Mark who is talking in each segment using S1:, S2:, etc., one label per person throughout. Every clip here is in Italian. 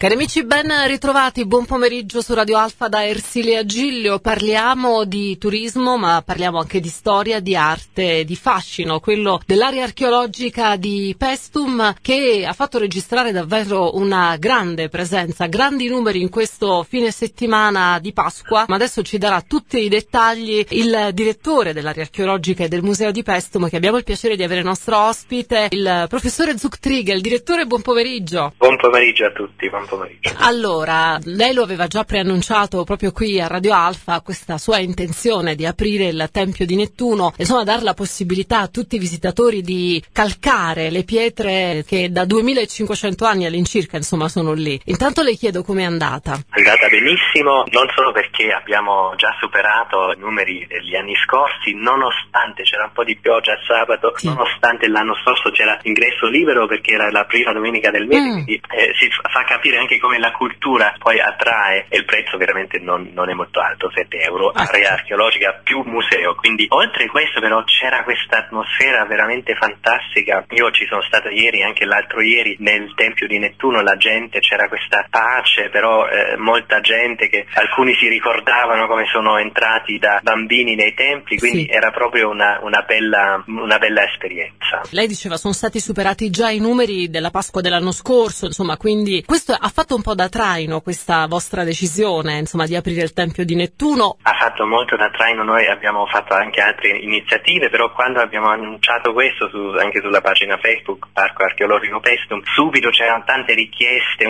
S1: Cari amici, ben ritrovati, buon pomeriggio su Radio Alfa da Ersilia Giglio. Parliamo di turismo, ma parliamo anche di storia, di arte, di fascino, quello dell'area archeologica di Paestum, che ha fatto registrare davvero una grande presenza, grandi numeri in questo fine settimana di Pasqua. Ma adesso ci darà tutti i dettagli il direttore dell'area archeologica e del Museo di Paestum, che abbiamo il piacere di avere nostro ospite, il professore Zugtriegel. Direttore, buon pomeriggio.
S2: Buon pomeriggio a tutti, buon pomeriggio.
S1: Allora, lei lo aveva già preannunciato proprio qui a Radio Alfa, questa sua intenzione di aprire il Tempio di Nettuno, insomma dar la possibilità a tutti i visitatori di calcare le pietre che da 2500 anni all'incirca insomma sono lì. Intanto le chiedo com'è andata.
S2: È andata benissimo, non solo perché abbiamo già superato i numeri degli anni scorsi, nonostante c'era un po' di pioggia sabato, sì. Nonostante l'anno scorso c'era ingresso libero perché era la prima domenica del mese, quindi si fa capire anche come la cultura poi attrae, e il prezzo veramente non è molto alto, 7 euro, area archeologica più museo. Quindi oltre questo però c'era questa atmosfera veramente fantastica. Io ci sono stato ieri, anche l'altro ieri, nel Tempio di Nettuno, la gente, c'era questa pace, però molta gente che alcuni si ricordavano come sono entrati da bambini nei templi, quindi sì. Era proprio una bella esperienza.
S1: Lei diceva sono stati superati già i numeri della Pasqua dell'anno scorso, insomma, quindi questo ha fatto un po' da traino, questa vostra decisione, insomma, di aprire il Tempio di Nettuno.
S2: Ha fatto molto da traino, noi abbiamo fatto anche altre iniziative, però quando abbiamo annunciato questo anche sulla pagina Facebook Parco Archeologico Paestum, subito c'erano tante richieste,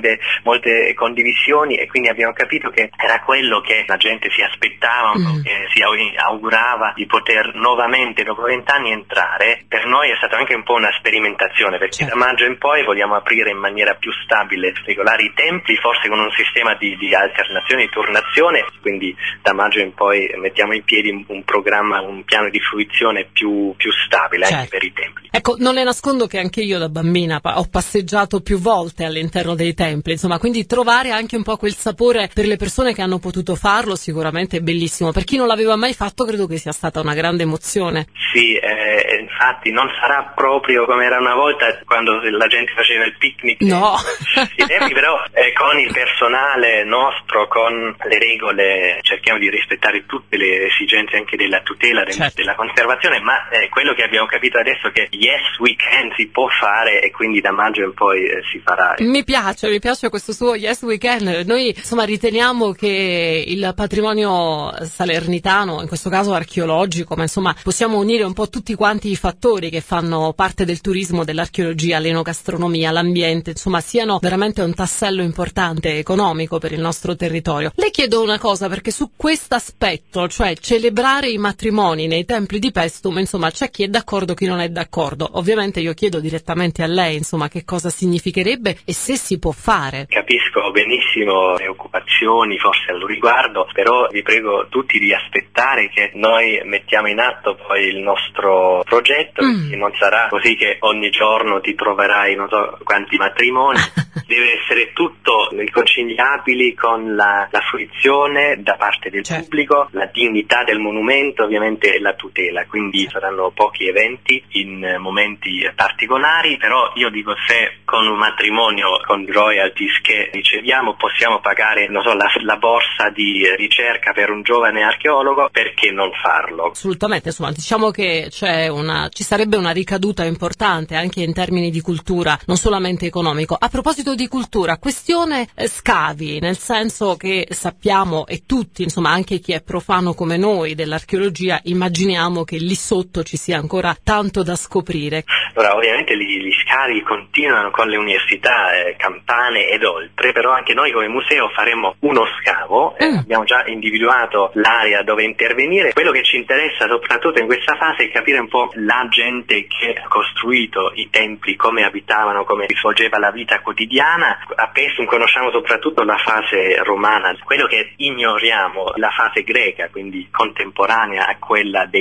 S2: molte condivisioni, e quindi abbiamo capito che era quello che la gente si aspettava, che si augurava di poter nuovamente dopo 20 anni entrare. Per noi è stata anche un po' una sperimentazione, perché da maggio in poi vogliamo aprire in maniera più stabile, regolare i templi, forse con un sistema di alternazione, di turnazione, quindi da maggio in poi mettiamo in piedi un programma, un piano di fruizione più stabile anche per i templi.
S1: Ecco, non le nascondo che anche io da bambina ho passeggiato più volte all'interno dei templi, insomma, quindi trovare anche un po' quel sapore per le persone che hanno potuto farlo sicuramente è bellissimo. Per chi non l'aveva mai fatto credo che sia stata una grande emozione.
S2: Sì, infatti non sarà proprio come era una volta quando la gente faceva il picnic.
S1: No.
S2: I templi, però con il personale nostro, con le regole, cerchiamo di rispettare tutte le esigenze anche della tutela, della conservazione, ma quello che abbiamo capito adesso è che Yes Weekend si può fare, e quindi da maggio in poi si farà.
S1: Mi piace questo suo Yes Weekend. Noi insomma riteniamo che il patrimonio salernitano, in questo caso archeologico, ma insomma possiamo unire un po' tutti quanti i fattori che fanno parte del turismo, dell'archeologia, l'enogastronomia, l'ambiente, insomma siano veramente un tassello importante economico per il nostro territorio. Le chiedo una cosa, perché su questo aspetto, cioè celebrare i matrimoni nei templi di Paestum, insomma c'è chi è d'accordo, chi non è d'accordo. Ovviamente io chiedo direttamente a lei, insomma, che cosa significherebbe e se si può fare.
S2: Capisco benissimo le occupazioni forse al riguardo, però vi prego tutti di aspettare che noi mettiamo in atto poi il nostro progetto, perché non sarà così che ogni giorno ti troverai non so quanti matrimoni. Deve essere tutto riconciliabili con la fruizione da parte del pubblico, la dignità del monumento ovviamente e la tutela, quindi saranno pochi eventi in momenti particolari, però io dico, se con un matrimonio con royalties che riceviamo possiamo pagare la borsa di ricerca per un giovane archeologo, perché non farlo?
S1: Assolutamente, insomma diciamo che ci sarebbe una ricaduta importante anche in termini di cultura, non solamente economico. A proposito di cultura, questione scavi, nel senso che sappiamo, e tutti, insomma anche chi è profano come noi dell'archeologia, immaginiamo che lì sotto ci sia ancora tanto da scoprire.
S2: Allora, ovviamente gli scavi continuano con le università campane ed oltre, però anche noi come museo faremo uno scavo, abbiamo già individuato l'area dove intervenire. Quello che ci interessa soprattutto in questa fase è capire un po' la gente che ha costruito i templi, come abitavano, come svolgeva la vita quotidiana. A Paestum conosciamo soprattutto la fase romana, quello che ignoriamo la fase greca, quindi contemporanea a quella dei templi.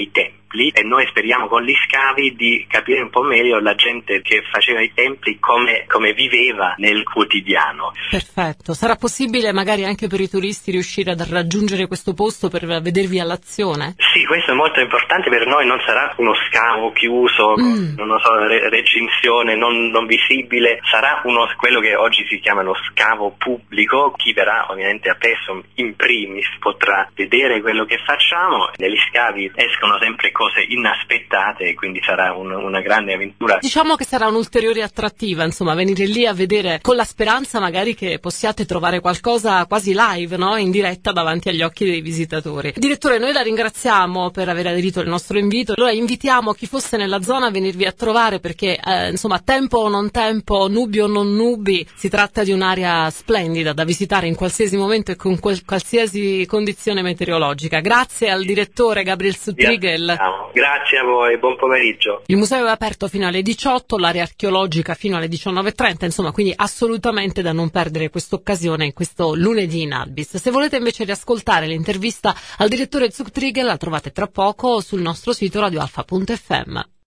S2: templi, e noi speriamo con gli scavi di capire un po' meglio la gente che faceva i templi come viveva nel quotidiano.
S1: Perfetto, sarà possibile magari anche per i turisti riuscire ad raggiungere questo posto per vedervi all'azione?
S2: Sì, questo è molto importante per noi, non sarà uno scavo chiuso, con, non lo so, recinzione non visibile, sarà quello che oggi si chiama lo scavo pubblico. Chi verrà ovviamente a Pestum in primis potrà vedere quello che facciamo. Negli scavi escono sempre cose inaspettate e quindi sarà una grande avventura.
S1: Diciamo che sarà un'ulteriore attrattiva, insomma, venire lì a vedere, con la speranza magari che possiate trovare qualcosa quasi live, no? In diretta davanti agli occhi dei visitatori. Direttore, noi la ringraziamo per aver aderito al nostro invito. Allora invitiamo chi fosse nella zona a venirvi a trovare perché, insomma, tempo o non tempo, nubi o non nubi, si tratta di un'area splendida da visitare in qualsiasi momento e con qualsiasi condizione meteorologica. Grazie al direttore Gabriel Zuchtriegel.
S2: Grazie a voi, buon pomeriggio.
S1: Il museo è aperto fino alle 18, l'area archeologica fino alle 19:30, insomma, quindi assolutamente da non perdere quest'occasione in questo lunedì in Albis. Se volete invece riascoltare l'intervista al direttore Zuchtriegel la trovate tra poco sul nostro sito radioalfa.fm.